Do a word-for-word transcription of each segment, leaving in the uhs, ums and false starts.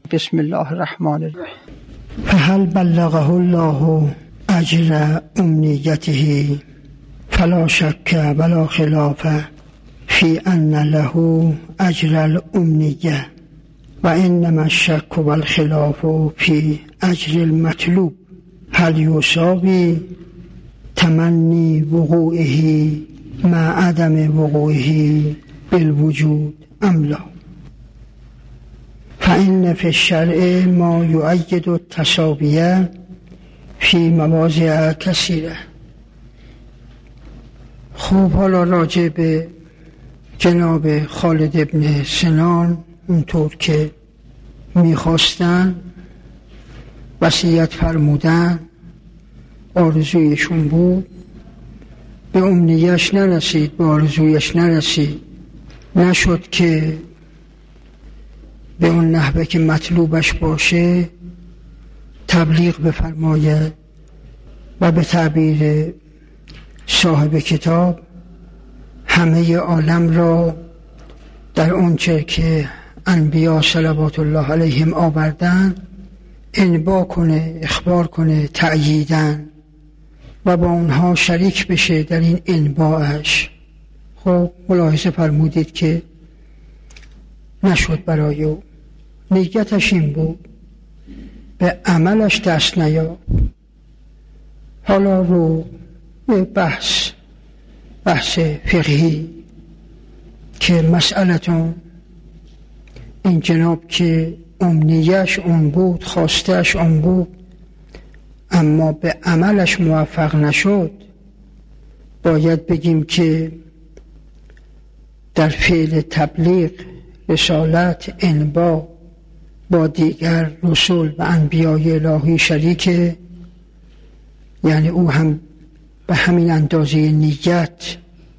بسم الله الرحمن الرحیم. فهل بلغه الله اجر امنیته فلا شک ولا خلاف فی ان له اجر الامنیه و انما الشک والخلاف فی اجر المطلوب هل یساوی تمنی وقوعه مع عدم وقوعه بالوجود ام لا. فإن في الشرع ما يؤيد التساویه فی مواضع کثیره. خوب، حالا راجع به جناب خالد ابن سنان اونطور که میخواستن وصیت فرمودن، آرزویشون بود، به امنیش نرسید، به آرزویش نرسید، نشد که به اون نحوه که مطلوبش باشه تبلیغ بفرماید و به تعبیر صاحب کتاب همه عالم را در آنچه که انبیا صلوات الله علیهم آوردن انبا کنه، اخبار کنه، تأییدن و با اونها شریک بشه در این انباعش. خب ملاحظه فرمودید که نشد برای او. نیتش این بود، به عملش دست نیافت. حالا رو به بحث بحث فقهی که مسئلتون این جناب که امنیش اون بود، خواستش اون بود، اما به عملش موفق نشد، باید بگیم که در فعل تبلیغ، رسالت، انبا با دیگر رسول و انبیای الهی شریکه، یعنی او هم به همین اندازه نیت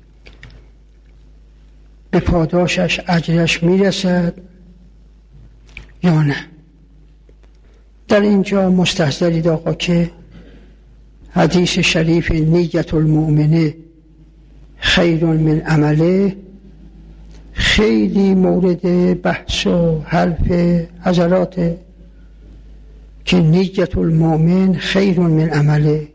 به پاداشش، اجرش میرسد یا نه. در اینجا مستحضرید آقا که حدیث شریف نیت المؤمنه خیر من عمله خیلی مورد بحث و حرف حضرات که نیت المؤمن خیر من عمله.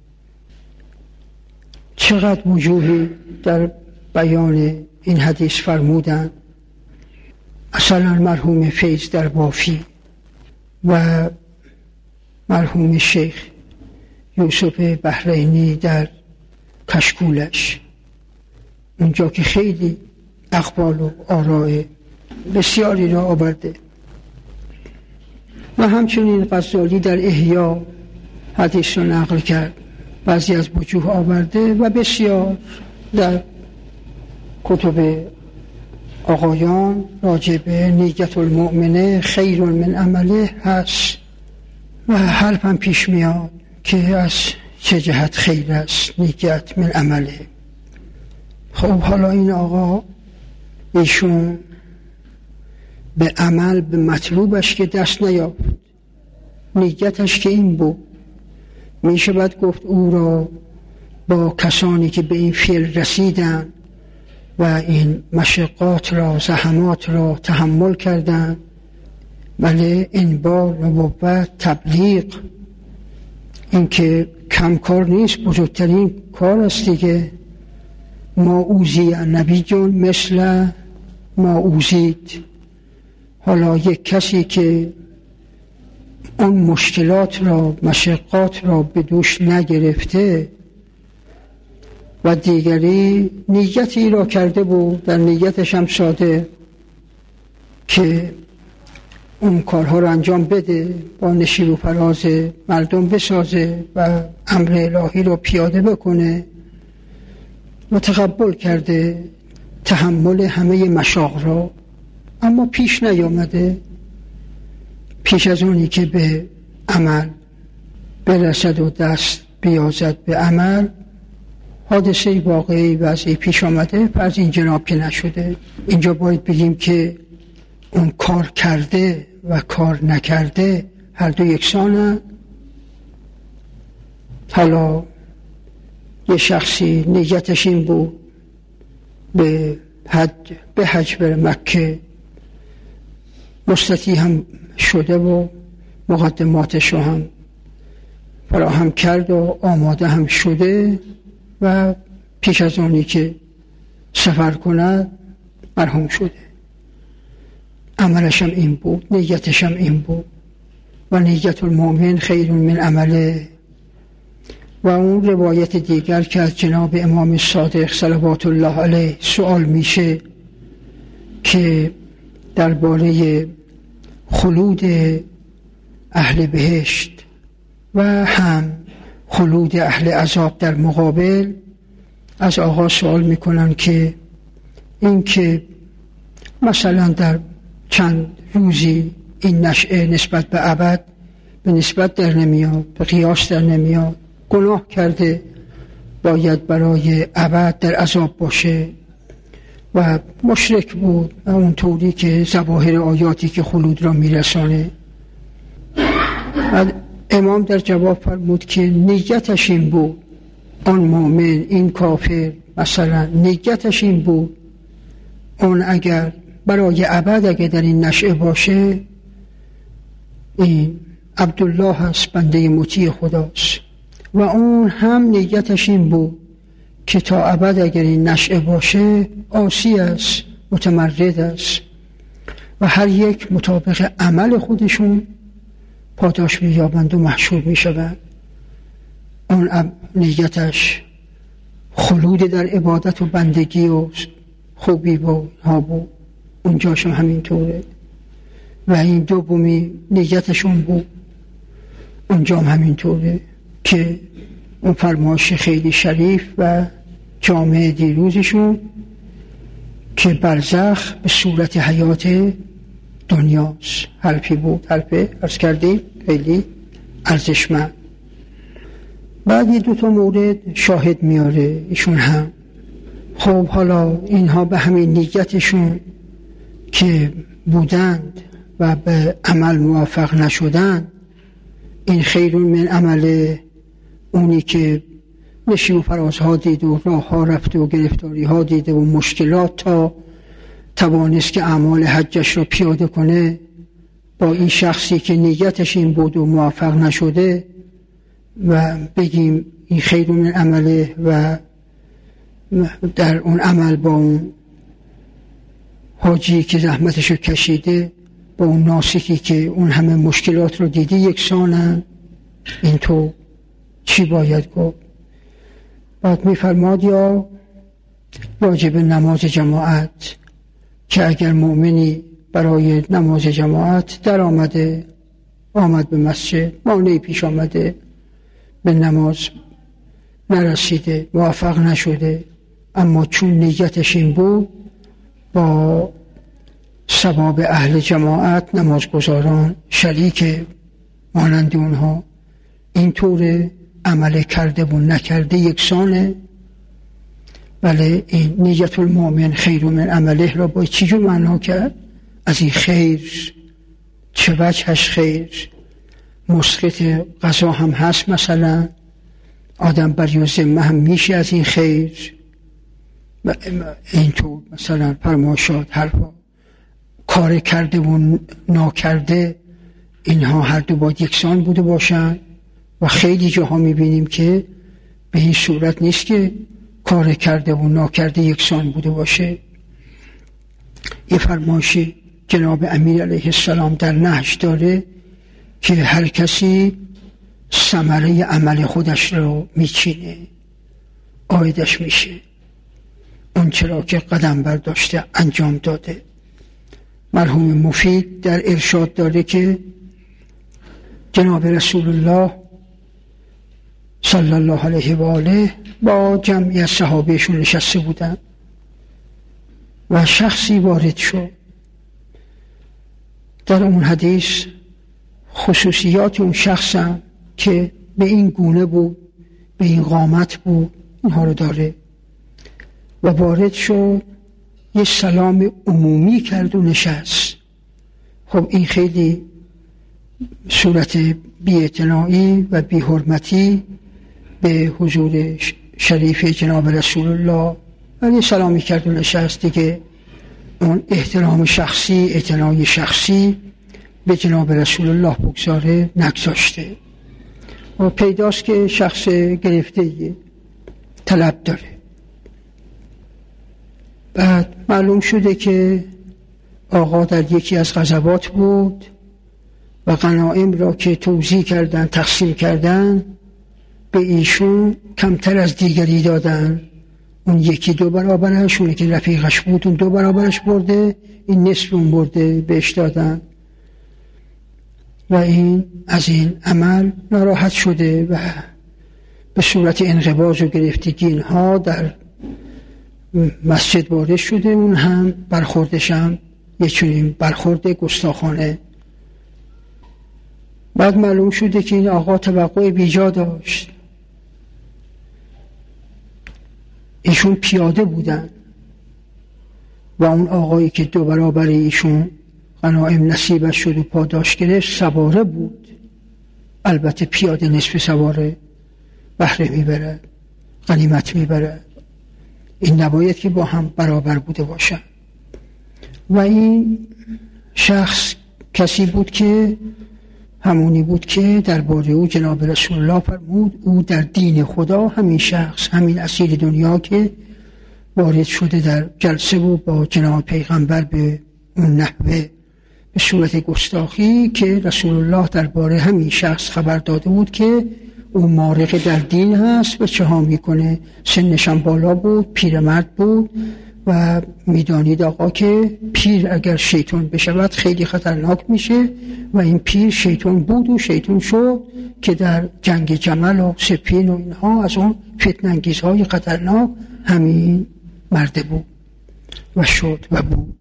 چقدر وجوهی در بیان این حدیث فرمودن. اصلا مرحوم فیض در بافی و مرحوم شیخ یوسف بحرینی در کشکولش، اونجا که خیلی اقوال و آراء بسیاری را آورده و همچنین غزالی در احیا حدیث را نقل کرد، بعضی از وجوه آورده و بسیار در کتب آقایان راجع به نیت المؤمنه خیر من عمله هست و حرف هم پیش میاد که از چه جهت خیر است نیت من عمله. خب حالا این آقا ایشون به عمل، به مطلوبش که دست نیافت، نیتش که این بود، میشه باید گفت او را با کسانی که به این فعل رسیدن و این مشقات را، زحمات را تحمل کردن، ولی انبار، نبوت، تبلیغ، این که کم کار نیست، بزرگترین کار است دیگه. ما اوزی نبی جون مثل ما اوزید. حالا یک کسی که اون مشکلات را، مشقات را به دوش نگرفته و دیگری نیتی را کرده بود، در نیتش هم ساده که اون کارها را انجام بده، با نشیب و فراز مردم بسازه و امر الهی را پیاده بکنه و تقبل کرده تحمل همه مشاق را، اما پیش نیامده پیش از اونی که به عمل برسد و دست بیازد به عمل، حادثه واقعی وضعی پیش آمده، فرض این جناب که نشده. اینجا باید بگیم که اون کار کرده و کار نکرده هر دو یکسانه. حالا یه شخصی نیتش این بود به حج به حج بر مکه، مستطیع هم شده و مقدماتش رو هم فراهم کرد و آماده هم شده و پیش از اونی که سفر کند مرحوم شده. عملش هم این بود، نیتش هم این بود و نیت المؤمن خیر من عمله. و اون روایت دیگر که از جناب امام صادق صلوات الله علیه سوال میشه که درباره خلود اهل بهشت و هم خلود اهل عذاب در مقابل، از آقا سوال میکنن که این که مثلا در چند روزی این نشعه نسبت به ابد به نسبت در نمیاد، به قیاس در نمیاد، گناه کرده باید برای ابد در عذاب باشه و مشرک بود و اون طوری که ظواهر آیاتی که خلود را میرسانه. امام در جواب فرمود که نیتش این بود، آن مؤمن این کافر مثلا نیتش این بود اون اگر برای ابد اگر در این نشعه باشه این عبدالله هست، بنده مطیع خداست و اون هم نیتش این بود که تا ابد اگر این نشعه باشه عاصی است، متمرد است و هر یک مطابق عمل خودشون پاداش می‌یابند و محشور می‌شوند. اون نیتش خلود در عبادت و بندگی و خوبی بود ها بود، اونجاشم همینطوره و این دومی نیتشون بود اونجا هم همینطوره که اون فرمایش خیلی شریف و جامع دیروزشون که برزخ به صورت حیات دنیاست. حرفی بود، حرفه عرض کردیم خیلی ارزشمند. بعد یه دو تا مورد شاهد میاره ایشون هم. خب حالا اینها به همین نیتشون که بودند و به عمل موفق نشدند، این خیر من عمله، اونی که نشیم و فرازها دید و راه ها رفت و گرفتاری ها دیده و مشکلات تا توانست که اعمال حجش رو پیاده کنه، با این شخصی که نیتش این بود و موفق نشده و بگیم این خیر من عمله و در اون عمل با اون حاجی که زحمتش رو کشیده با اون ناسکی که اون همه مشکلات رو دیده یکسانن، این تو چی باید گفت؟ بعد میفرماد یا واجب نماز جماعت که اگر مؤمنی برای نماز جماعت در آمده آمد به مسجد، مانعی پیش آمده به نماز نرسیده، موفق نشده، اما چون نیتش این بود با ثواب اهل جماعت نمازگزاران شریک مانند اونها، اینطور عمل کرده و نکرده یکسانه. بله این نیت المؤمن خیر من عمله را با چی جو معنا کرد؟ از این خیر چه وجهش خیر؟ مسقط قضا هم هست، مثلا آدم بر یوزمه هم میشه از این خیر، اینطور مثلا فرماشات حرفا کار کرده و ناکرده اینها هر دو باید یکسان بوده باشن و خیلی جاها میبینیم که به این صورت نیست که کار کرده و ناکرده یکسان بوده باشه. یه فرمایشی جناب امیر علیه السلام در نهج داره که هر کسی ثمره عمل خودش رو میچینه، عایدش میشه اون چرا که قدم برداشته انجام داده. مرحوم مفید در ارشاد داره که جناب رسول الله صلی الله علیه و آله با جمعی از صحابهشون نشسته بودن و شخصی وارد شد. در اون حدیث خصوصیات اون شخص هم که به این گونه بود، به این قامت بود، اینها رو داره و وارد شد، یه سلام عمومی کرد و نشست. خب این خیلی صورت بی‌اعتنایی و بی‌حرمتی به حضور شریف جناب رسول الله و یه سلامی کرد و نشست دیگه. اون احترام شخصی، اعتنای شخصی به جناب رسول الله بگذاره نگذاشته و پیداست که شخص گرفته‌ای طلب داره. بعد معلوم شده که آقا در یکی از غزوات بود و غنایم را که توزیع کردن تقسیم کردن به ایشون کمتر از دیگری دادن. اون یکی دو برابرش، اونی که رفیقش بود اون دو برابرش برده، این نصف اون برده بهش دادن و این از این عمل ناراحت شده و به صورت انقباض و گرفتگی اینها در مسجد وارد شده. اون هم برخوردش هم یه چنین برخورد گستاخانه. بعد معلوم شده که این آقا توقع بیجا داشت. ایشون پیاده بودن و اون آقایی که دو برابر ایشون غنایم نصیبش شد و پاداش گرفت سواره بود. البته پیاده نصف سواره بهره میبره، غنیمت میبره. این نباید که با هم برابر بوده باشن. و این شخص کسی بود که همونی بود که درباره او جناب رسول الله فرمود او در دین خدا، همین شخص، همین اسیر دنیا که وارد شده در جلسه و با جناب پیغمبر به اون نحوه به صورت گستاخی، که رسول الله درباره همین شخص خبر داده بود که او مارق در دین هست و چه ها میکنه. سنشم بالا بود، پیرمرد بود و میدانید آقا که پیر اگر شیطان بشود خیلی خطرناک میشه و این پیر شیطان بود و شیطان شد که در جنگ جمل و سپین و اینها از اون فتنه انگیزهای خطرناک همین مرده بود و شد و بود.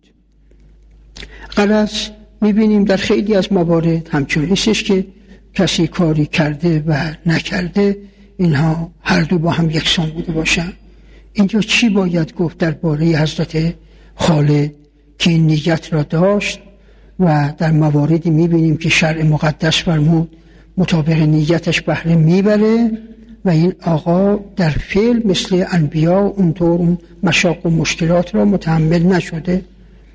غرض میبینیم در خیلی از موارد همچون نیستش که کسی کاری کرده و نکرده اینها هر دو با هم یکسان بوده باشن. اینجا چی باید گفت درباره حضرت خالد که این نیت را داشت و در مواردی میبینیم که شرع مقدس فرمود مطابق نیتش بهره میبره و این آقا در فعل مثل انبیا اونطور اون مشاق و مشکلات را متحمل نشده.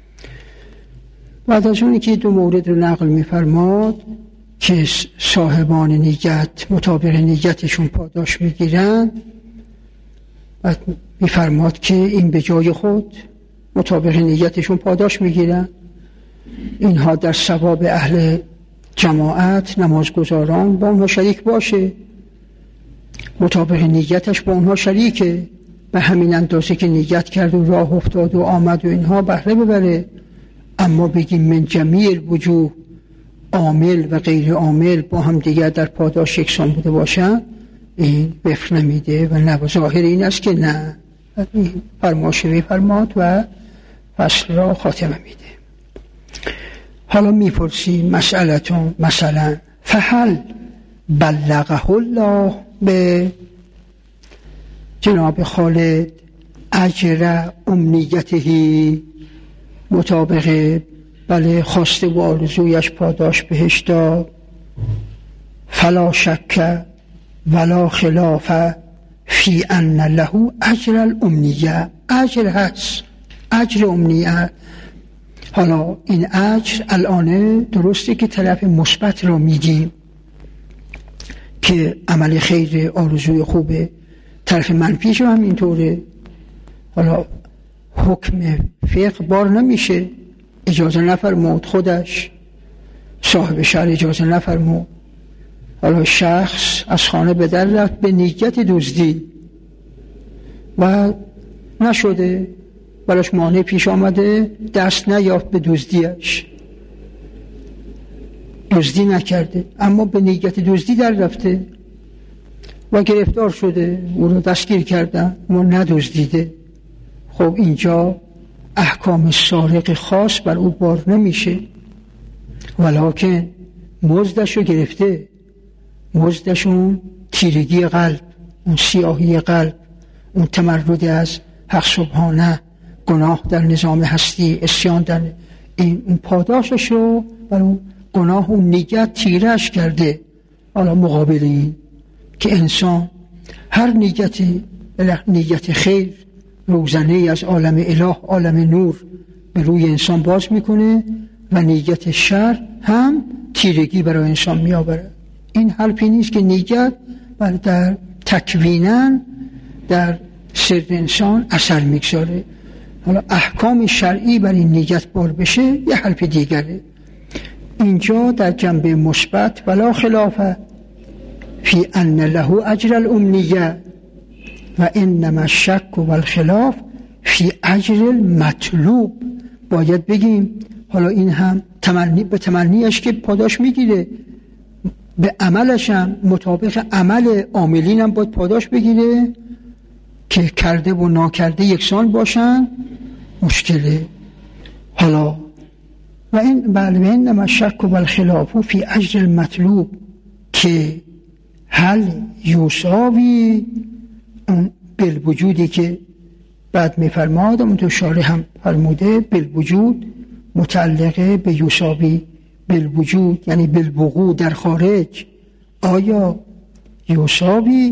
بعد از اونی که دو مورد رو نقل میفرماد که صاحبان نیت مطابق نیتشون پاداش میگیرن، بعد میفرماد که این به جای خود مطابق نیتشون پاداش میگیرن. اینها در ثواب اهل جماعت نمازگزاران با اونها شریک باشه، مطابق نیتش با اونها شریکه، به همین اندازه که نیت کرد و راه افتاد و آمد و اینها بهره ببره. اما بگیم من جمیع وجوه عامل و غیر عامل با هم دیگر در پاداش یکسان بوده باشن، این وفق نمیده و نه، ظاهر این است که نه. فرماشوی فرماد و فصل را خاتمه میده. حالا میپرسیم مسئلتون مثلا فهل بلغه الله به جناب خالد اجر امنیته، مطابق بله خواسته و آرزویش پاداش بهش داد. فلا شک ولا خلاف فی ان له اجر الامنیه، اجر هست، اجر امنیه. حالا این اجر الان درسته که طرف مثبت را میگیم که عمل خیر آرزوی خوبه، طرف منفیش هم اینطوره. حالا حکم فقه بار نمیشه، اجازه نفرمود، خودش صاحب شرع اجازه نفرمود. حالا شخص از خانه به در رفت به نیت دزدی و نشده، براش مانع پیش آمده، دست نیافت به دزدیش، دزدی نکرده اما به نیت دزدی در رفته و گرفتار شده، او رو دستگیر کردن اما ندزدیده. خب اینجا احکام سارق خاص بر او بار نمیشه، ولکن مزدش رو گرفته، مزدش اون تیرگی قلب، اون سیاهی قلب، اون تمرد از حق سبحانه، گناه در نظام هستی، اسیان در این اون پاداشش رو بر اون گناه و نیت تیرش کرده. حالا مقابل این که انسان هر نیتی، نیت خیر روزنه از عالم اله، عالم نور به روی انسان باز میکنه و نیت شر هم تیرگی برای انسان می آورد. این حرفی نیست که نیت بر در تکویناً در سر انسان اثر میگذاره. حالا احکام شرعی بر این نیت بار بشه یه حرف دیگره. اینجا در جنبه مثبت ولا خلاف فی ان له اجر الامنیه و انما الشک و الخلاف فی اجر المطلوب. باید بگیم حالا این هم تمنی به تمنیش که پاداش میگیره، به عملش هم مطابق عمل عاملین هم باید پاداش بگیره که کرده و ناکرده یکسان باشن، مشکله. حالا و این بله انما الشک و الخلاف فی اجر المطلوب که هل یوساوی اون بالوجودی که بعد میفرماد اون تو شارح هم فرموده بالوجود متعلقه به یوساوی بالوجود یعنی بالوقوع در خارج. آیا یوساوی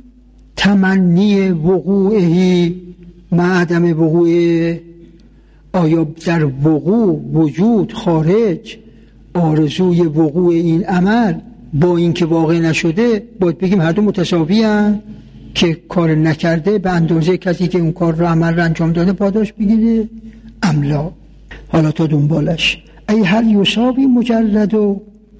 تمنی وقوعی مع عدم وقوعه؟ آیا در وقوع وجود خارج آرزوی وقوع این عمل با این که واقع نشده باید بگیم هر دو متساوی هستند که کار نکرده به اندازه کسی که اون کار رو عمل رو انجام داده پاداش بگیره املا؟ حالا تا دنبالش ای هل یوساوی مجرد و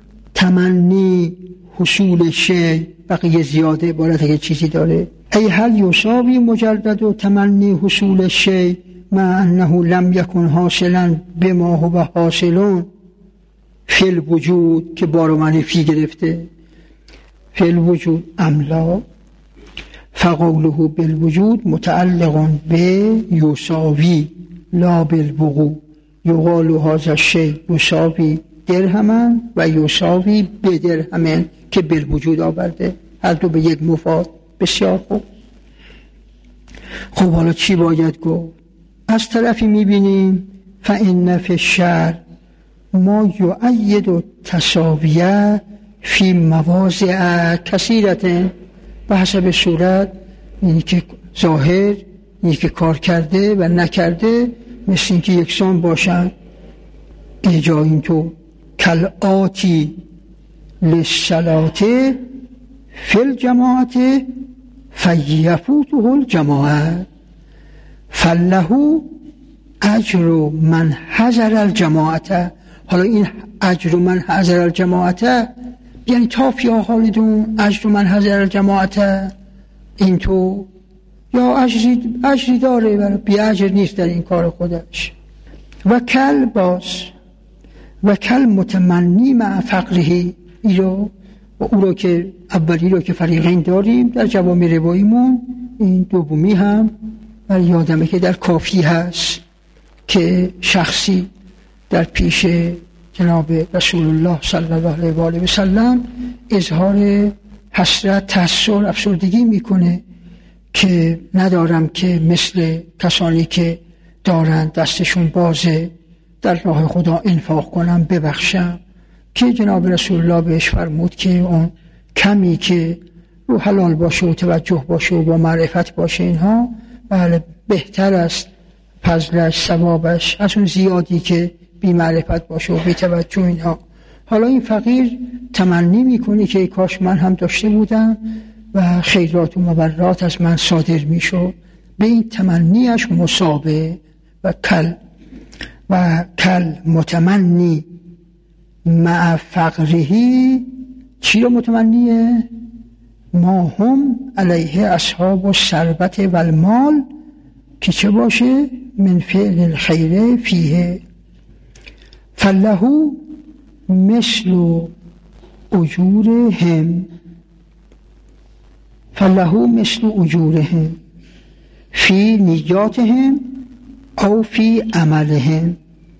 تمنی حصول شی، بقیه زیاده عبارت اگه چیزی داره. ای هل یوساوی مجرد و تمنی حصول شی مع انه لم یکن حاصلا بما هو حاصلون فی الوجود که بارو معنی فی گرفته فی الوجود املا فقوله بالوجود متعلق به یوساوی لا بالوقوع. یقال هذا الشیء یوساوی درهما و یوساوی بدرهم که بالوجود آورده، هر دو به یک مفاد. بسیار خوب. خب حالا چی باید گفت؟ از طرفی میبینیم فإن فی الشرع ما یؤید التساویه فی مواضع کثیرة به حسب صورت، یعنی که ظاهر، یعنی که کار کرده و نکرده مثل این که یکسان باشن. اینجا اینطور کالآتی للصلاة فی الجماعت فیفوته الجماعت فله اجر من حضر الجماعت. حالا این اجر من حضر الجماعت یعنی تا فی خالدون اجر من حضر الجماعت این تو یا اجری, اجری داره ولی بی اجر نیست در این کار خودش. و کل باز و کل متمنی مع فقره ایرو و او رو که اولی رو که فریقین داریم در جوامع رواییمون، این دومی هم ولی یادمه که در کافی هست که شخصی در پیش جناب رسول الله صلی الله علیه و آله و سلم اظهار حسرت، تأسر، افسردگی میکنه که ندارم که مثل کسانی که دارن دستشون بازه در راه خدا انفاق کنم ببخشم، که جناب رسول الله بهش فرمود که اون کمی که رو حلال باشه و توجه باشه و با معرفت باشه اینها بله بهتر است فضلش ثوابش از اون زیادی که بی معرفت باشه و بی توجه اینها. حالا این فقیر تمنی میکنه که ای کاش من هم داشته بودم و خیرات و مبرات از من صادر میشد. به این تمنیش مصابه و کل و کل متمنی مع فقرهی چی رو متمنیه؟ ما هم علیه اصحاب و ثروت و المال که چه باشه؟ من فعل الخیر فیه فله مثل اجورهم فله مثل اجورهم فی نیاتهم او فی عملهم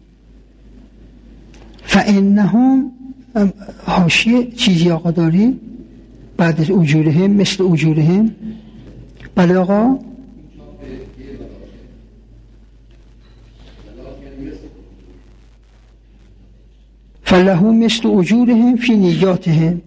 فانهم حاشیه چیزی آقا داری بعد از اجورهم مثل اجورهم؟ بله آقا فله مثل اجورهم فی نیاتهم.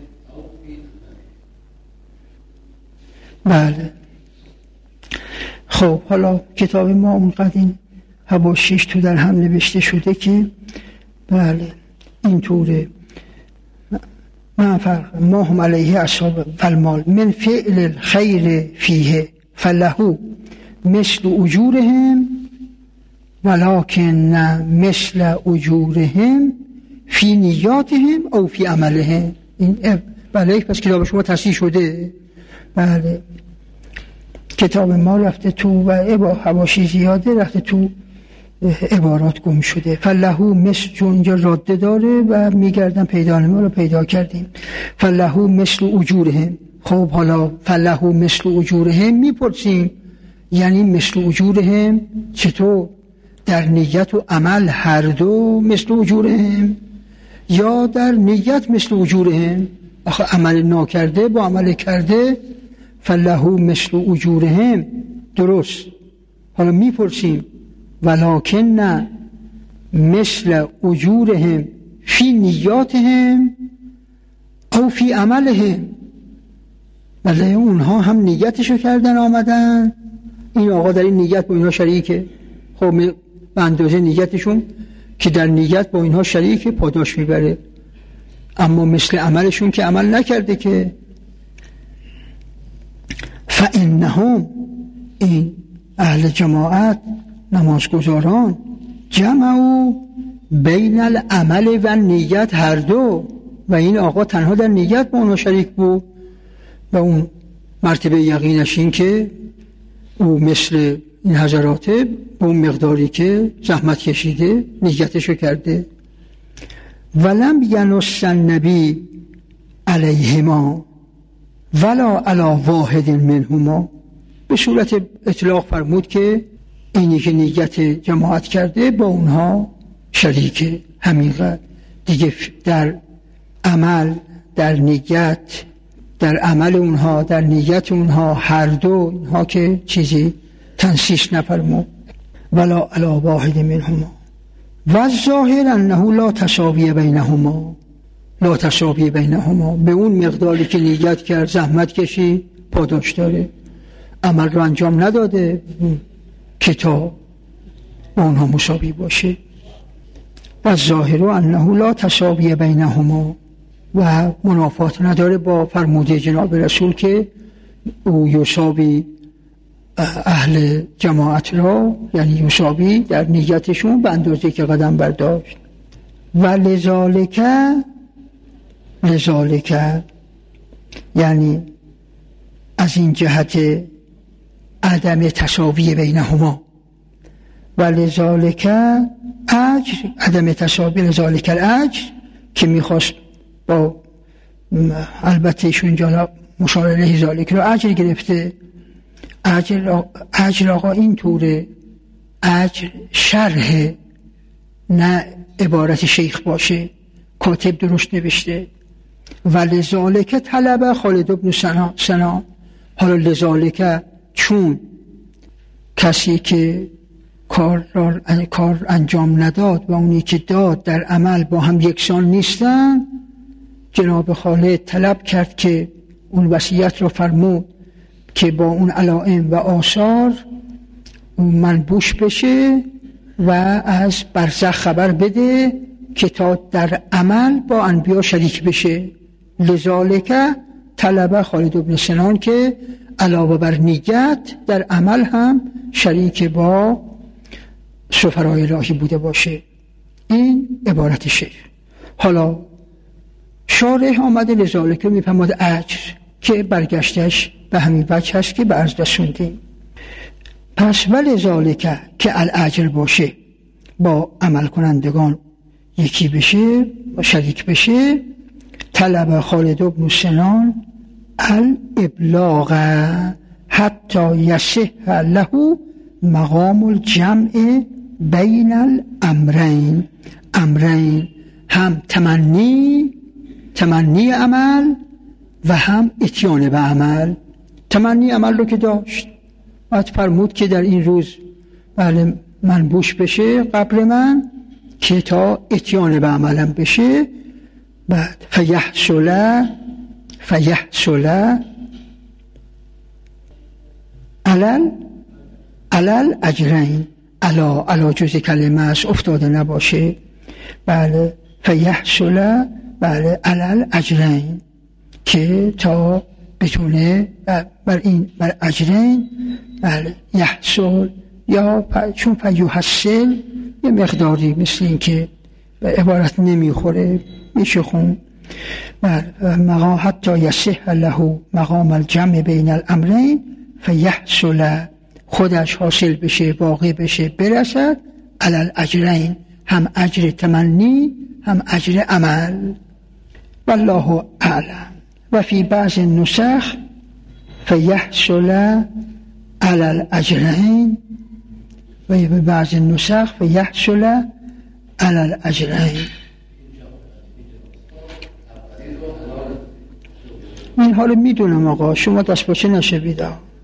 بله خب حالا کتاب ما اونقدر این حواشیش تو در هم نوشته شده که بله اینطوره. ما فرق ما هم علیه اصحاب فالمال من فعل الخیر فیه فله مثل اجورهم ولکن نه مثل اجورهم فی نیاتهم او فی عملهم. این بله پس کتاب شما تصحیح شده. بله کتاب ما رفته تو و با حواشی زیاده رفته تو عبارات گم شده. فله مثل، چون اینجا راده داره و میگردن پیدا نمی رو پیدا کردیم. فله مثل اجورهم. خب حالا فله مثل اجورهم میپرسیم یعنی مثل اجورهم چطور؟ در نیت و عمل هر دو مثل اجورهم یا در نیت مثل اجورهم؟ آخه عمل ناکرده با عمل کرده فله مثل اجورهم درست. حالا میپرسیم ولکن نه مثل اجورهم فی نیاتهم او فی عملهم. بله اونها هم نیتشو کردن آمدن، این آقا در این نیت با اینها شریکه، خب به اندازه نیتشون که در نیت با اینها شریکه پاداش میبره، اما مثل عملشون که عمل نکرده که. فانهم این اهل جماعت نمازگزاران جمعوا بین العمل و نیت هر دو، و این آقا تنها در نیت با اونها شریک بود و اون مرتبه یقینش این که او مثل این حضراته به اون مقداری که زحمت کشیده نیتشو کرده. ولم ینص النبی علیهما ولا علی واحد منهما. به صورت اطلاق فرمود که اینی که نیت جماعت کرده با اونها شریکه، همینقدر دیگه. در عمل، در نیت، در عمل اونها، در نیت اونها هر دو اینها که چیزی تنسیس نفرمود. ولا علی واحد منهما و الظاهر انه لا تساوی بینهما. لا تساوی بینهما به اون مقداری که نیت کرد زحمت کشید پاداش داره، عمل رو انجام نداده کتاب با اونها مساوی باشه. و الظاهر انه لا تساوی بینهما و منافات نداره با فرموده جناب رسول که او یساوی اهل جماعت را، یعنی یساوی در نیتشون به اندازه که قدم برداشت. و لذالک لذالک یعنی از این جهت عدم تساوی بینهما. و لذالک اجر، عدم تساوی لذالک الاجر که میخواست با البته ایشون اینجا مشار الیه ذالک رو اجر گرفته. اجر اجر آقا این طوره، اجر شرح نه عبارت شیخ باشه، کاتب درست نوشته. و لذالک طلب خالد بن سنان. حالا لذالک چون کسی که کار, کار انجام نداد و اونی که داد در عمل با هم یکسان نیستن، جناب خالد طلب کرد که اون وصیت رو فرمود که با اون علائم و آثار اون منبوش بشه و از برزخ خبر بده که تا در عمل با انبیا شریک بشه. لذالک طلب خالد بن سنان که علاوه بر نیت در عمل هم شریک با سفرای الهی بوده باشه. این عبارت شیخ. حالا شارح آمده لذالک میفهمد اجر که برگشتش به همین وجه هست که به عرض رسوندیم. پس ولی ذالک که الاجر باشه با عمل کنندگان یکی بشه و شریک بشه. طلب خالد بن سنان الابلاغ حتی یصح له مقام الجمع بین الامرین. امرین هم تمنی تمنی عمل و هم اتیان به عمل. تمنی عمل رو که داشت بعد فرمود که در این روز بله منبوش بشه قبر من که تا اتیان به عملم بشه. بعد فیحصل فیحصل علل علل اجرین، علا علا جز کلمه است افتاده نباشه. بله فیحصل، بله علل اجرین، که تا بتونه بر این بر اجرین بله یحصل، یا چون فیحصل یه مقداری مثل این که به عبارت نمیخوره میشه خون. مقام حتی یصح له مقام الجمع بین الامرین فیحصل، خودش حاصل بشه، واقع بشه، برسد علی الاجرین، هم اجر تمنی هم اجر عمل. والله اعلم. و فی بعض النسخ فیحصل علی الاجرین، و فی بعض النسخ فیحصل علی الاجرین. این حالا میدونم آقا، شما دست باچه نشوید.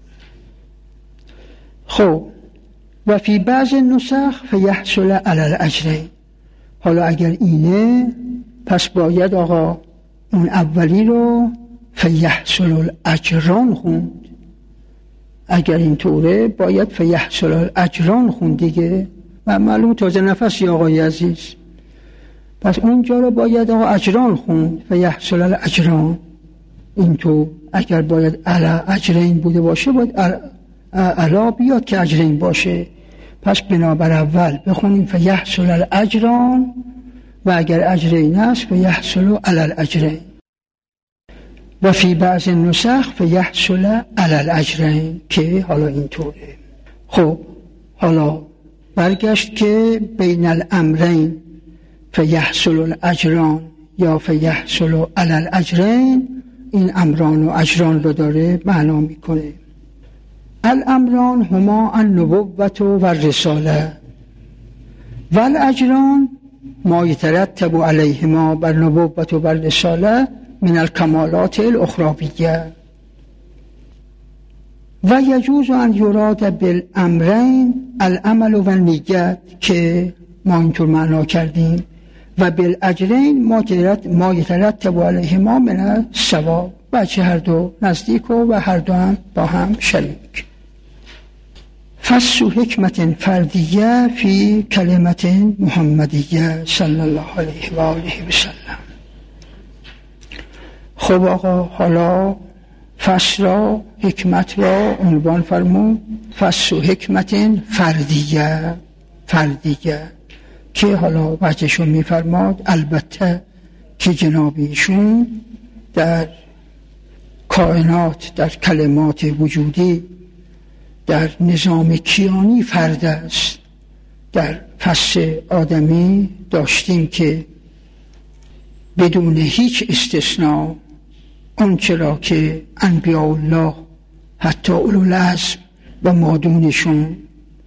خب و فی بعض النسخ فیحصل علی الاجرین. حالا اگر اینه پس باید آقا اون اولی رو فیحصل الاجران خوند. اگر اینطوره باید فیحصل الاجران خوند دیگه، و معلوم تازه نفسی آقای عزیز. پس اونجا رو باید آقا اجران خوند، فیحصل الاجران. اینطور اگر باید علی اجرین بوده باشه باید علا بیاد که اجرین باشه. پس بنابر اول بخونیم فیحصل الاجران، و اگر اجرین است فیحصل علی الاجرین. و فی بعض النسخ فیحصل علی الاجرین، که حالا اینطوره. خب حالا برگشت که بین الامرین فیحصل الاجران یا فیحصل علی الاجرین، این امران و اجران رو داره معنا میکنه. الامران هما النبوة و الرساله و الاجران ما یترتب علیهما بر نبوة و بر رساله من الکمالات الاخرویه. و یجوز ان یراد بالامرین العمل و النیت، که ما اینطور معنا کردیم، و بالاجرین ما یترتب علیهما من الثواب، بچه هر دو نزدیک و هر دو هم با هم شریک. فصل حکمت فردیه فی کلمت محمدیه صلی الله علیه و آله و سلم. خب آقا حالا فصل را، حکمت را عنوان فرمون فصل حکمت فردیه، فردیه که حالا وجهشون میفرماد البته که جناب ایشون در کائنات، در کلمات وجودی، در نظام کیانی فرد است. در فصل آدمی داشتیم که بدون هیچ استثناء آنچه را که انبیاء الله حتی اولوالعزم و مادونشون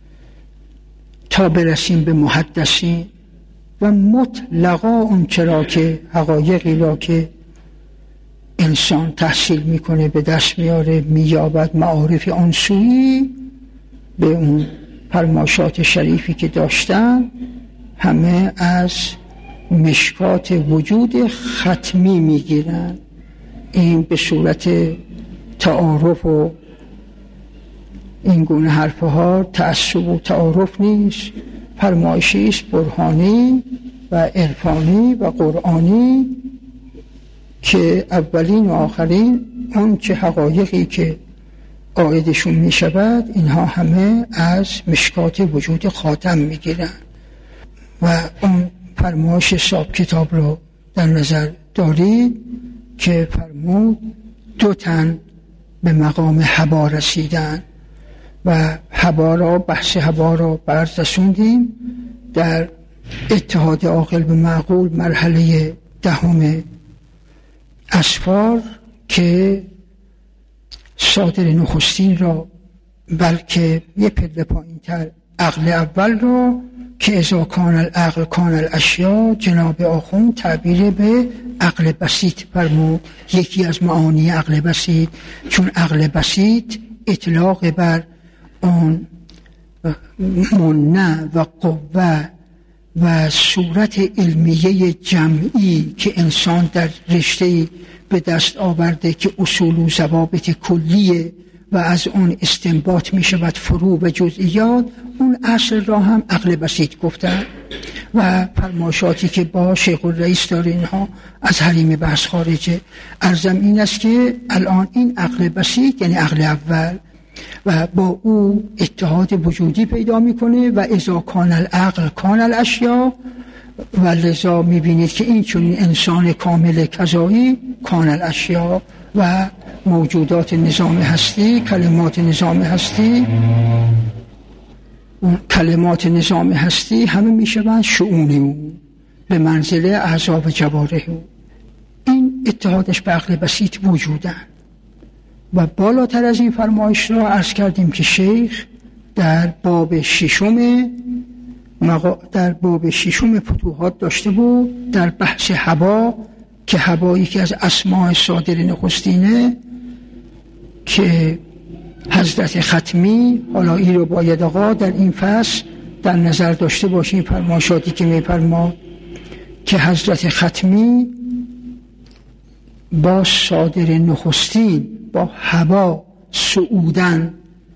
تا برسیم به محدثین و مطلقا آنچه را که حقایقی را که انسان تحصیل میکنه، به دست میاره، مییابد، معارف آنسویی به اون فرماشات شریفی که داشتن، همه از مشکات وجود ختمی میگیرن. این به صورت تعارف و این گونه حرفها تعصب و تعارف نیست، فرمایشی است برهانی و عرفانی و قرآنی که اولین و آخرین اون چه حقایقی که عایدشون می شود اینها همه از مشکات وجود خاتم می گیرن. و اون فرمایش صاحب کتاب رو در نظر دارید که فرمود دو تن به مقام حبا رسیدن و حبا را، بحث حبا را برز رسوندیم در اتحاد عاقل به معقول مرحله دهم اسفار، که صادر نخستین را، بلکه یه پله پایین تر عقل اول را که اذا کان العقل کان الاشیا، جناب آخوند تعبیر به عقل بسیط فرمود. یکی از معانی عقل بسیط، چون عقل بسیط اطلاق بر آن منع و قوه و صورت علمیه جمعی که انسان در رشته به دست آورده که اصول و ضوابط کلیه و از اون استنباط می شود فروع و جزئیات، اون اصل را هم عقل بسیط گفتن و فرمایشاتی که با شیخ الرئیس داره اینها از حریم بحث خارجه. عرضم این است که الان این عقل بسیط یعنی عقل اول و با او اتحاد وجودی پیدا میکنه و اذا کان العقل کان الاشیا، و لذا میبینید که این چون انسان کامل کذایی کان الاشیا و موجودات نظام هستی، کلمات نظام هستی، کلمات نظام هستی همه میشوند شؤون او به منزله اعضا و جواره او. این اتحادش به عقل بسیط وجودن. و بالاتر از این فرمایش را عرض کردیم که شیخ در باب ششم در باب ششم فتوحات داشته بود در بحث هوا، که هوایی که از اسماء صادر نخستینه که حضرت ختمی، حالا این رو باید آقا در این فصل در نظر داشته باشیم فرمایشاتی که می‌فرما که حضرت ختمی با صادر نخستین، با هوا صعودن،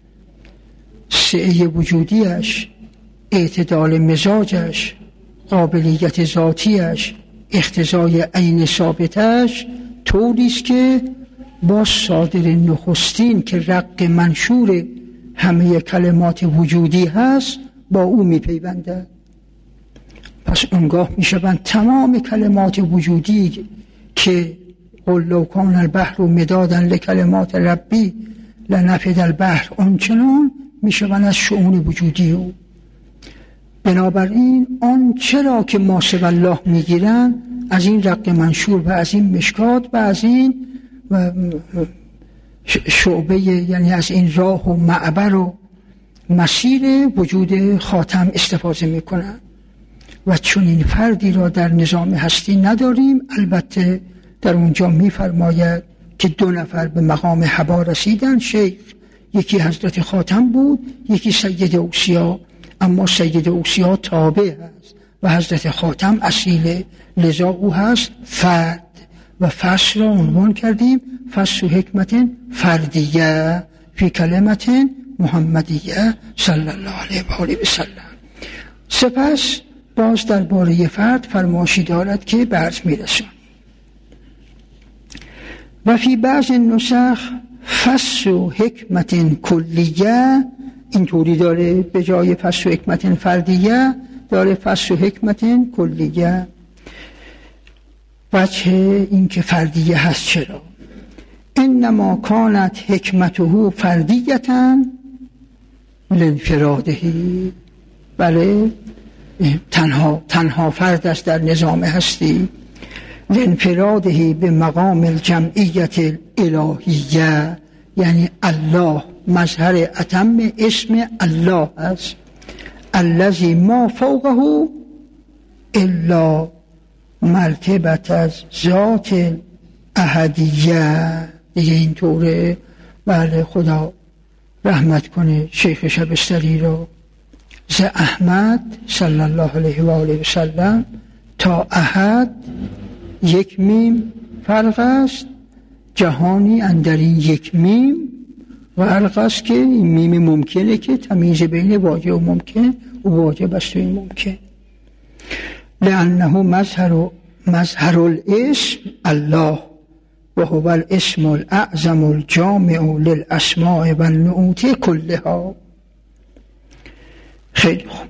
سعه وجودیش، اعتدال مزاجش، قابلیت ذاتیش، اختزای عین ثابتش طوریست که با صادر نخستین که رق منشور همه کلمات وجودی هست با او می پیونده. پس اونگاه می شوند تمام کلمات وجودی که قل لو کان البحر مدادا لکلمات ربی لنفد البحر، آنچنان می شوند از شؤون وجودی او. بنابراین آن چرا که ما سوی الله می گیرن از این رق منشور و از این مشکات و از این شعبه، یعنی از این راه و معبر و مسیر وجود خاتم استفاده می کنن و چون این فردی را در نظام هستی نداریم. البته در اونجا می فرماید که دو نفر به مقام هوا رسیدن شیخ، یکی حضرت خاتم بود، یکی سید اوصیا، اما سید اوصیا تابع هست و حضرت خاتم اصیله، لذا او هست فرد و فصل را عنوان کردیم فصل حکمت فردیه فی کلمت محمدیه صلی الله علیه و آله و سلم. سپس باز درباره فرد فرمایشی دارد که بعد میرسون و فی بعض نسخ فصل حکمت کلیه، اینطوری داره به جای فصل حکمت فردیه داره فصل حکمت کلیه. وجه این که فردیه هست چرا؟ انما کانت حکمته فردیتن لانفرادهی، بله تنها تنها فرد است در نظام هستی، لانفرادهی به مقام الجمعیت الالهیه، یعنی الله مظهر اتم اسم الله است، الذی ما فوقه الا مرتبت از ذات احدیه. دیگه اینطوره. بله خدا رحمت کنه شیخ شبستری رو. ز احمد صلی الله علیه و آله و سلم تا احد یک میم فرق است، جهانی اندر این یک میم و فرق است که این میم ممکنه که تمیز بین واجب و ممکن و واجب است و این ممکن. لانه مظهر مظهر الاسم الله و هو الاسم الاعظم الجامع للاسماء و النعوت كلها. خیلی خوب.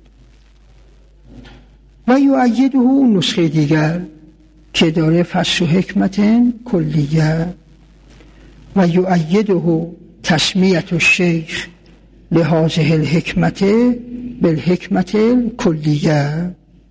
و یؤیده نسخه دیگر که داره فصل حکمت کلیه و یؤیده تسمیت الشیخ لهذه الحکمت بالحکمت الکلیه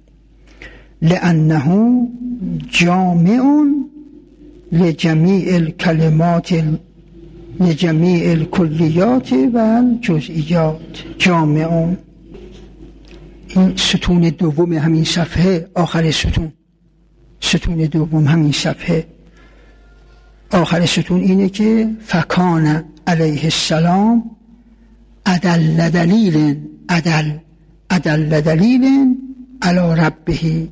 لانه جامع لجمیع الکلمات لجمیع الکلیات و الجزئیات. جامع، این ستون دوم همین صفحه، آخر ستون ستون دوم همین صفحه آخر ستون اینه که فکان علیه السلام ادل دلیل ادل ادل دلیل علی ربه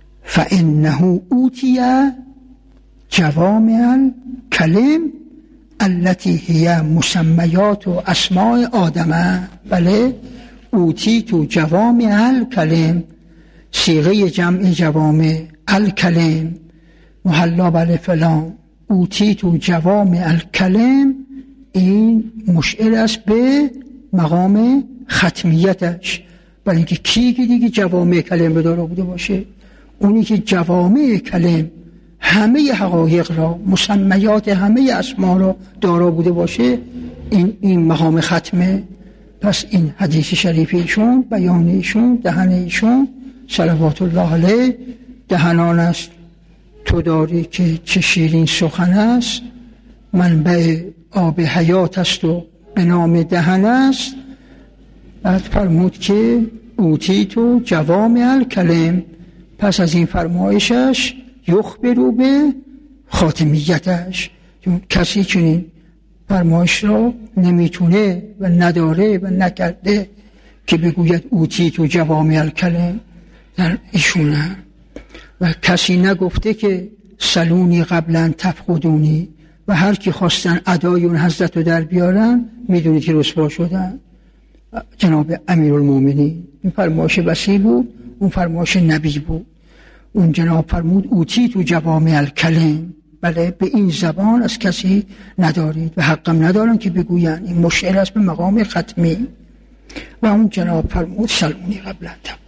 فانه اوتیه جوامع الکلم التي هي مسمیات و اسماء آدم. بله، اوتیت جوامع الکلم، صیغه جمع جوامع، الکلم محلا بله فلان، اوتیت جوامع الکلم، این مشعر است به مقام ختمیتش. برای اینکه کی که دیگه جوامع کلم رو داره بوده باشه؟ اونی که جوامع کلم همه حقایق را، مسمیات همه اسما را دارا بوده باشه، این این مقام ختمه. پس این حدیث شریف ایشون، بیان ایشون، دهن ایشون صلوات الله علیه دهنان است. تو داری که چه شیرین سخن است، منبع آب حیات است و به نام دهن است. بعد فرمود که اوتیت و جوامع الکلم، پس از این فرمایشش یخبرو به خاتمیتش. چون کسی چنین فرمایش را نمیتونه و نداره و نکرده که بگوید اوتیت و جوامع الکلم در ایشونه. و کسی نگفته که سلونی قبلا تفقدونی، و هر کی خواستن ادای اون حضرت رو در بیارن میدونید که رسوا شدن. جناب امیرالمومنین این فرمایش وسیع بود، اون فرمایش نبی بود. اون جناب فرمود اوتیت و جوامع الکلم، بله به این زبان از کسی ندارید و حقم ندارن که بگوین. این مشعر است به مقام ختمی. و اون جناب فرمود سلونی قبلا تفقدونی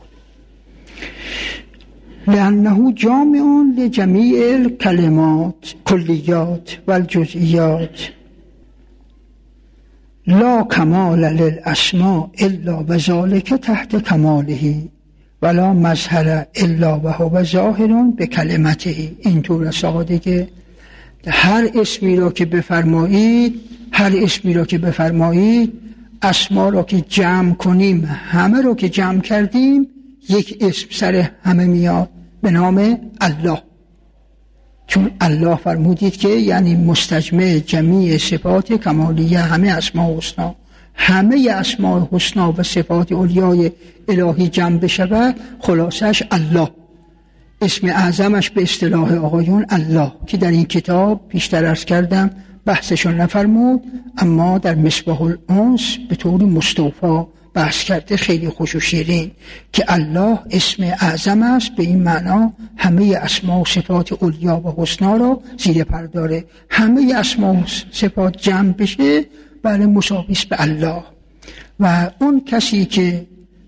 لأنه جامع لجمیع الکلمات کلیات و الجزئیات، لا کمال للاسماء الا بذلك تحت کماله، ولا مظهر الا وهو ظاهر بکلمته. اینطور است آقا دیگه، هر اسمی را که بفرمایید، هر اسمی را که بفرمایید، اسما را که جمع کنیم، همه را که جمع کردیم، یک اسم سر همه میاد به نام الله. چون الله فرمودید که یعنی مستجمع جمیع صفات کمالیه، همه اسماء حسنا، همه اسماء حسنا و صفات علیای الهی جمع بشود، خلاصش الله. اسم اعظمش به اصطلاح آقایون الله، که در این کتاب پیشتر عرض کردم بحثشون نفرمود، اما در مصباح الانس به طور مستوفا بحث کرده، خیلی خوش و شیرین، که الله اسم اعظم است، به این معنا همه اسما و صفات علیا و حسنا را زیر پر داره. همه اسما و صفات جمع بشه بله مساوی است به الله. و اون کسی که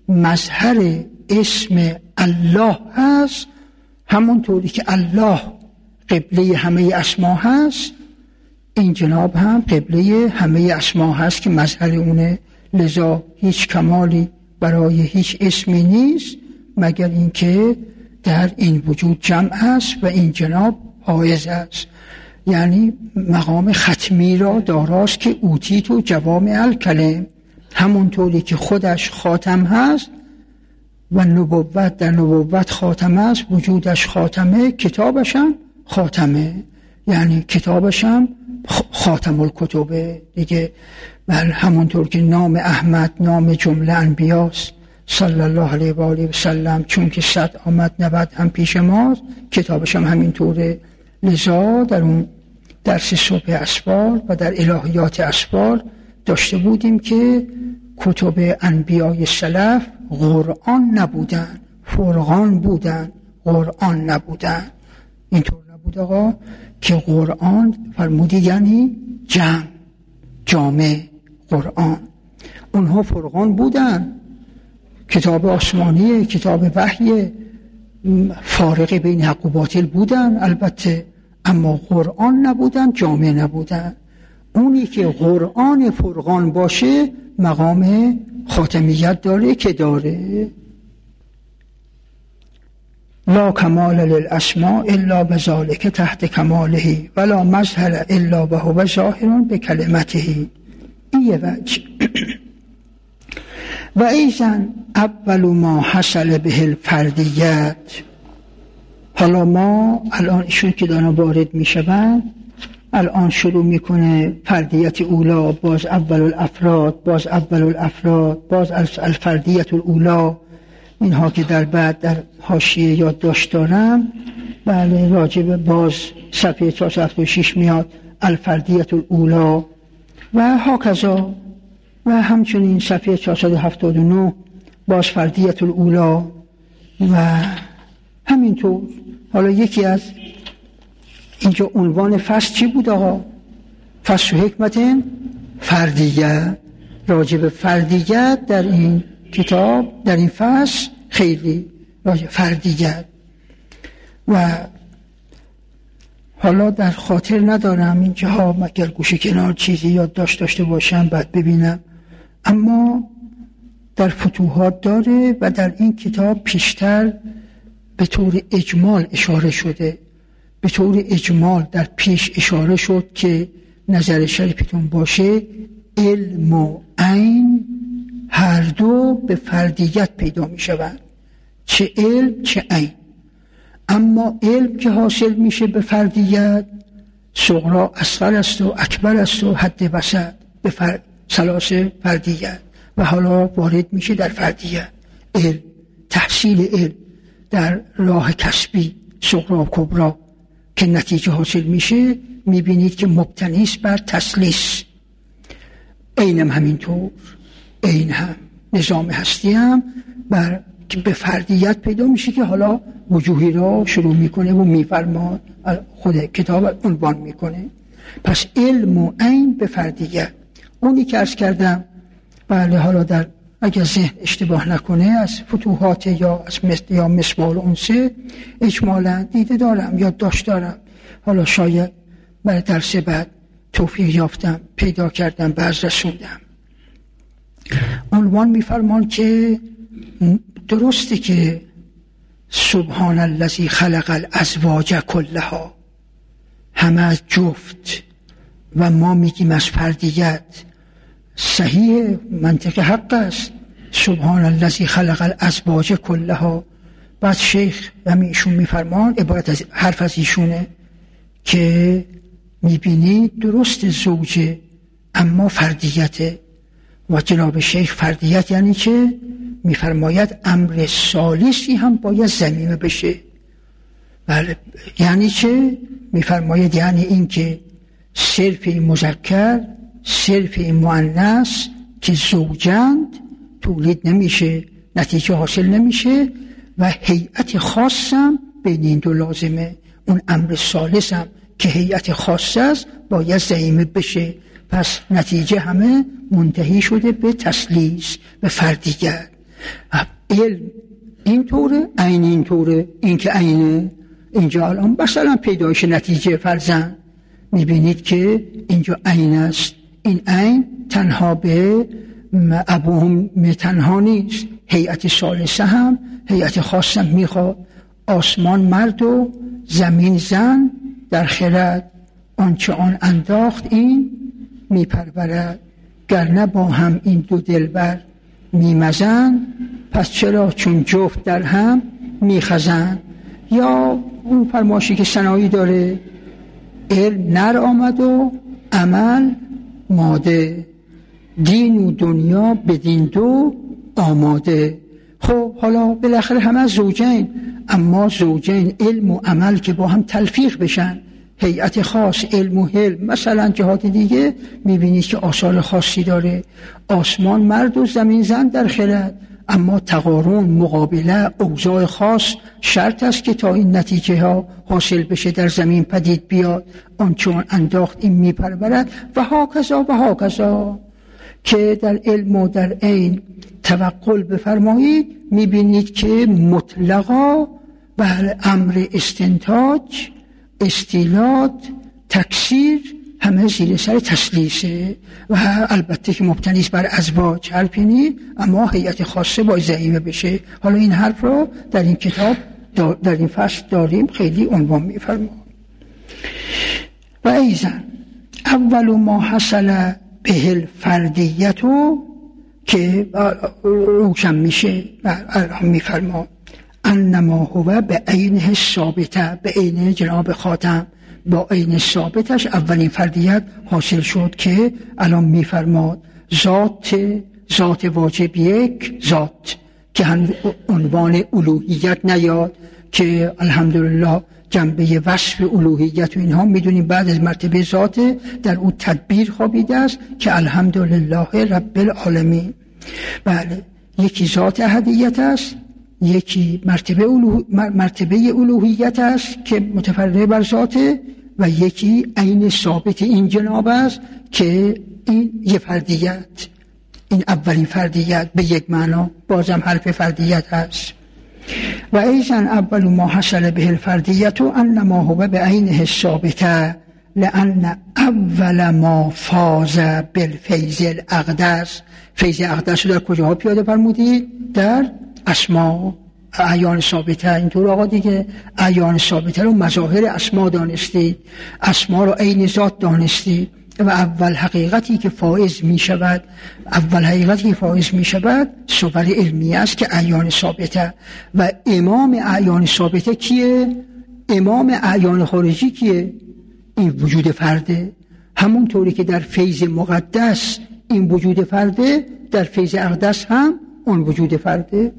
مظهر اسم الله هست، همونطوری که الله قبله همه اسما هست، این جناب هم قبله همه اسما هست که مظهر اونه. لذا هیچ کمالی برای هیچ اسمی نیست مگر اینکه در این وجود جمع است و این جناب حائز است، یعنی مقام ختمی را داراست که اوتیت و جوامع الکلم، همونطوری که خودش خاتم هست و نبوت در نبوت خاتم است، وجودش خاتمه، کتابش هم خاتمه، یعنی کتابش هم خاتم الکتبه دیگه. بل همونطور که نام احمد نام جمله انبیاست صلی الله علیه و آله و سلم، چون که صد آمد نود هم پیش ماست، کتابش هم همینطوره. لذا در اون درس صبح اسفار و در الهیات اسفار داشته بودیم که کتب انبیای سلف قرآن نبودن، فرقان بودن، قرآن نبودن. اینطور نبود آقا که قرآن فرمودی یعنی جمع، جامع قرآن. اونها فرقان بودن، کتاب آسمانی، کتاب وحی، فارق بین حق و باطل بودن البته، اما قرآن نبودن، جامع نبودن. اونی که قرآن فرقان باشه مقام خاتمیت داره که داره. لا کمال للاسماء الا بذلك تحت کماله ولا مظهر الا وهو ظاهر بکلمته. این وجه. و ایضا اول ما حصل به الفردیت. حالا ما الان ایشون که دارن وارد میشوند، الان شروع میکنه فردیت اولا، باز اول الافراد، باز اول الافراد، باز الفردیت الاولا. اینها که در بعد در حاشیه یادداشت دارم، بله راجب باز صفحه چهارصد و هفتاد و شش میاد الفردیت الاولا و هاکذا و همچنین صفحه چهارصد و هفتاد و نه باز فردیت الاولا و همینطور. حالا یکی از اینجا عنوان فصل چی بود آقا؟ فصل حکمت فردیت، راجب فردیت در این کتاب در این فصل خیلی راجب فردیت. و حالا در خاطر ندارم اینجاها مگر گوشه کنار چیزی یاد داشت داشته باشم بعد ببینم، اما در فتوحات داره و در این کتاب پیشتر به طور اجمال اشاره شده، به طور اجمال در پیش اشاره شد که نظر شریفتون باشه علم و عین هر دو به فردیت پیدا می شوند، چه علم چه عین. اما علم که حاصل میشه به فردیت صغرا اصغر است و اکبر است و حد وسط به فرد ثلاثه فردیت و حالا وارد میشه در فردیت. علم، تحصیل علم در راه کسبی صغرا و کبرا که نتیجه حاصل میشه میبینید که مبتنی است بر تسلیس. عینم همینطور، عین هم نظام هستی هم بر که به فردیت پیدا میشه که حالا وجوهی را شروع میکنه و میفرما خود کتاب عنوان میکنه. پس علم و عین به فردیت. اونی که عرض کردم بله حالا در اگر ذهن اشتباه نکنه از فتوحات یا از مثل یا مسوال اونسه اجمالا دیده دارم یا داشت دارم، حالا شاید برای درس بعد توفیق یافتم پیدا کردم بعض رسوندم. عنوان میفرمان که درسته که سبحان الذی خلق الازواج کلها همه از جفت و ما میگیم از فردیت، صحیح منطق حق است. سبحان الذی خلق الازواج کلها. بعد شیخ همین ایشون میفرمان عبارت از حرف از ایشونه که میبینید درست زوجه اما فردیته و جناب شیخ فردیت یعنی که میفرماید امر ثالثی هم باید ضمیمه بشه. بله یعنی چه؟ میفرماید یعنی این که صرف مذکر صرف مؤنث که زوجند تولید نمیشه، نتیجه حاصل نمیشه و هیئت خاصم بین این دو لازمه. اون امر ثالثم که هیئت خاص است باید ضمیمه بشه. پس نتیجه همه منتهی شده به تسلیس، به فردیت. علم این طوره، عین این طوره. این که عینه اینجا الان مثلا پیدایش نتیجه فرزن میبینید که اینجا عین است. این عین تنها به ابوهم تنها نیست، هیئت ثالثه هم هیئت خاصم میخواد. آسمان مرد و زمین زن در خرد، آنچه آن انداخت این میپرورد، گرنه با هم این دو دلبر میمزن، پس چرا چون جفت در هم میخزن. یا اون فرمایشی که سنایی داره علم نر آمد و عمل ماده، دین و دنیا بدین دو آماده. خب حالا بالاخره همه از زوجین، اما زوجین علم و عمل که با هم تلفیق بشن، هیئت خاص علم و حلم. مثلا جهات دیگه میبینید که آثار خاصی داره. آسمان مرد و زمین زن در خرد، اما تقارن مقابله اوضاع خاص شرط است که تا این نتیجه ها حاصل بشه در زمین پدید بیاد. آنچون انداخت این میپرورد و هاکذا و هاکذا. که در علم و در عین توقل بفرمایید میبینید که مطلقا بر امر استنتاج، استیلاد، تکثیر همه زیر سر تسلیسه و البته که مبتنی است بر ازواج حرفینی، اما هیئت خاصه باید ضمیمه بشه. حالا این حرف رو در این کتاب در این فصل داریم خیلی عنوان میفرمایم. و ایضا اول ما حصل به الفردیتو که روشن میشه الان میفرما انما هو به عینه ثابته، به عین جناب خاتم با عین ثابتش اولین فردیت حاصل شد که الان میفرماد ذات ذات واجب یک ذات که هنوز عنوان الوهیت نیاد که الحمدلله جنبه وصف الوهیت و اینها میدونیم بعد از مرتبه ذات در اون تدبیر خوابیده است که الحمدلله رب العالمین. بله، یکی ذات احدیت است، یکی مرتبه الوه... مرتبه الوهیت است که متفرع بر ذاته، و یکی عین ثابت این جناب است که این یه فردیت، این اولین فردیت به یک معنا بازم حرف فردیت است. و ایضا اول ما حصل به الفردیت انما هو به عینه ثابته لان اول ما فاز بالفیض الاقدس. فیض اقدس رو در کجاها پیاده فرمودید؟ در اسما اعیان ثابته. اینطور آقا دیگه اعیان ثابته رو مظاهر اسما دانستید، اسما رو عین ذات دانستید، و اول حقیقتی که فائز می شود اول حقیقتی که فائز می شود صور علمی است که اعیان ثابته. و امام اعیان ثابته کیه؟ امام اعیان خارجی کیه؟ این وجود فرده. همونطوری که در فیض مقدس این وجود فرده، در فیض اقدس هم اون وجود فرده.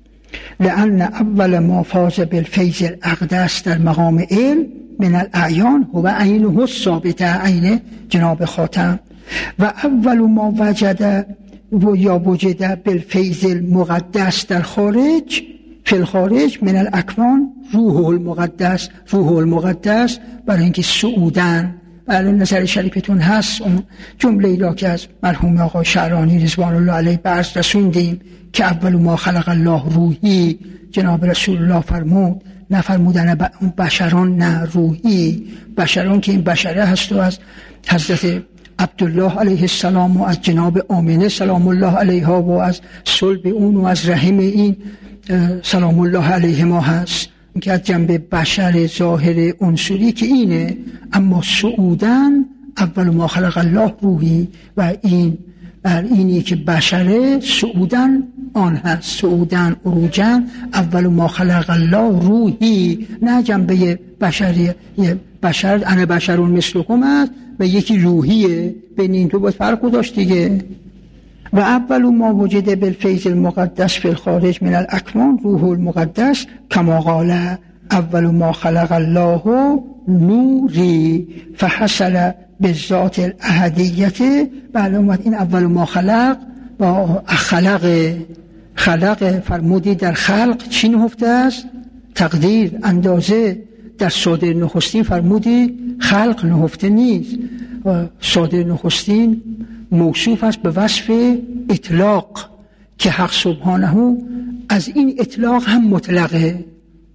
لأن اول ما فاز بالفیض الاقدس در مقام علم من الاعیان هو عینه الثابته، عین جناب خاتم. و اول ما وجد و یا وجد بالفیض المقدس در خارج، فی الخارج من الاکوان روح المقدس. روح المقدس برای اینکه سعودن، بله نظر شریفتون هست اون جمله ای را که از مرحوم آقا شعرانی رضوان الله علیه برز رسوندیم که اول ما خلق الله روحی، جناب رسول الله فرمود، نفرمودن بشران نه روحی، بشران که این بشره هست و از حضرت عبدالله علیه السلام و از جناب آمنه سلام الله علیها و از صلب اون و از رحم این سلام الله علیه ما هست، که از جنب بشر ظاهر عنصری که اینه. اما سعودن اول ما خلق الله روحی، و این بر اینی که بشره سعودن آن هست، سعودن عروجن اول ما خلق الله روحی، نه جنبه بشری بشر انا بشرون مثلکم است و یکی روحیه. بین این تو باید فرق داشت دیگه. و اول ما وجد بالفیض المقدس فی الخارج من الاکوان روح المقدس کما قال اول ما خلق الله نوری فحصل بالذات الاحدیت. بله اومد این اول ما خلق با خلق خلق فرمودی در خلق چی نهفته است؟ تقدیر، اندازه. در صادر نخستین فرمودی خلق نهفته نیست. صادر نخستین موصوف است به وصف اطلاق که حق سبحانه از این اطلاق هم مطلقه.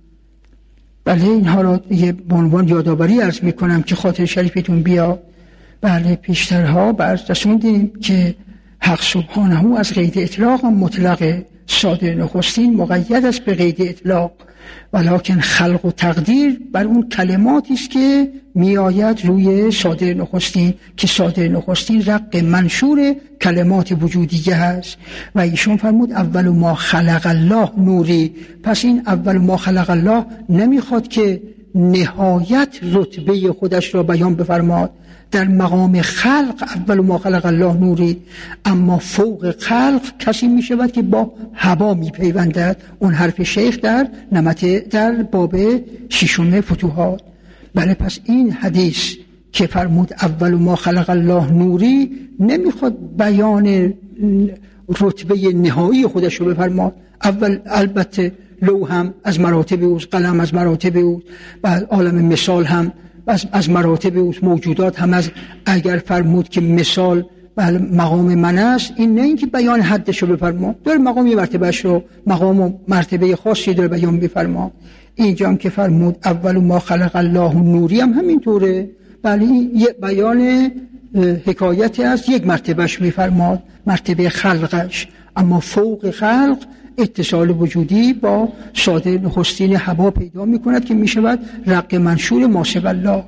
بله اینها را یه بعنوان یادآوری عرض میکنم که خاطر شریفتون بیا. بله پیشترها برز رسوندیم که حق سبحانه از قید اطلاق هم مطلقه. صادر نخستین مقید است به قید اطلاق، ولکن خلق و تقدیر بر اون کلماتی است که میآید روی صادر نخستین، که صادر نخستین رق منشور کلمات وجودیه هست. و ایشون فرمود اول ما خلق الله نوری. پس این اول ما خلق الله نمیخواد که نهایت رتبه خودش را بیان بفرماد در مقام خلق اول ما خلق الله نوری، اما فوق خلق کسی می شود که با هوا می پیوندد. اون حرف شیخ در نمت در باب ششم فتوحات. بله پس این حدیث که فرمود اول ما خلق الله نوری نمیخواد بیان رتبه نهایی خودش رو بفرماد. اول البته لوح هم از مراتب اوست، قلم از مراتب اوست، بعد عالم مثال هم از, از مراتب اوست، موجودات هم از. اگر فرمود که مثال مقام من است، این نه اینکه بیان حدش رو بفرما، داره مقام یه مرتبهش رو، مقام و مرتبه خاصی داره بیان بفرما. اینجا هم که فرمود اول ما خلق الله نوری هم همینطوره. بله یه بیان حکایتی از یک مرتبهش میفرماد، مرتبه خلقش. اما فوق خلق اتصال وجودی با صادر نخستین هوا پیدا میکند که میشود رق منشور ماسب الله.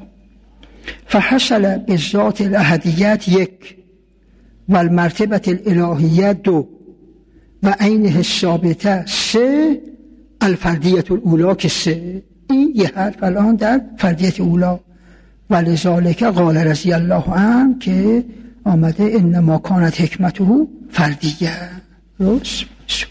فحصل بالذات الاحدیت یک و المرتبه الالهیه دو و عینه الثابته سه، الفردیت الاولا که سه. این یه حرف الان در فردیت اولا. ولذالک قال رضی الله عنه که آمده انما کانت حکمته فردیه. درست